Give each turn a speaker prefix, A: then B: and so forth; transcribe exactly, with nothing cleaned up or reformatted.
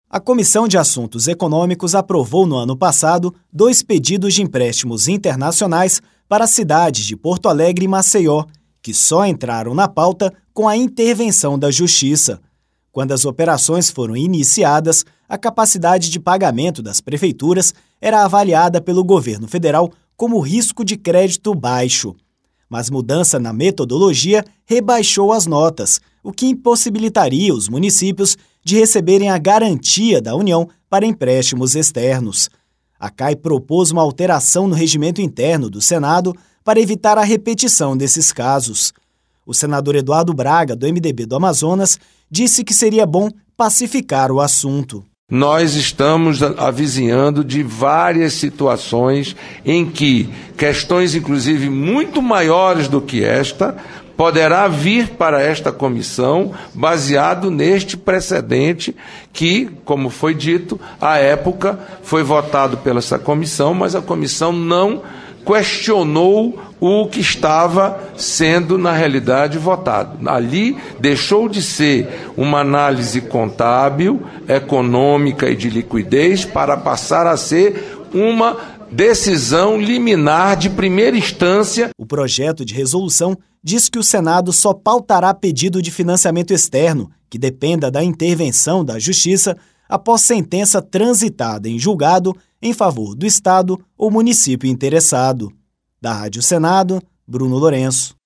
A: A Comissão de Assuntos Econômicos aprovou no ano passado dois pedidos de empréstimos internacionais para as cidades de Porto Alegre e Maceió, que só entraram na pauta com a intervenção da Justiça. Quando as operações foram iniciadas, a capacidade de pagamento das prefeituras era avaliada pelo governo federal como risco de crédito baixo. Mas mudança na metodologia rebaixou as notas, o que impossibilitaria os municípios de receberem a garantia da União para empréstimos externos. A C A I propôs uma alteração no regimento interno do Senado para evitar a repetição desses casos. O senador Eduardo Braga, do M D B do Amazonas, disse que seria bom pacificar o assunto.
B: Nós estamos avizinhando de várias situações em que questões, inclusive, muito maiores do que esta, poderá vir para esta comissão baseado neste precedente que, como foi dito, à época foi votado pela essa comissão, mas a comissão não questionou o que estava sendo, na realidade, votado. Ali deixou de ser uma análise contábil, econômica e de liquidez para passar a ser uma decisão liminar de primeira instância.
A: O projeto de resolução diz que o Senado só pautará pedido de financiamento externo que dependa da intervenção da Justiça após sentença transitada em julgado em favor do Estado ou município interessado. Da Rádio Senado, Bruno Lourenço.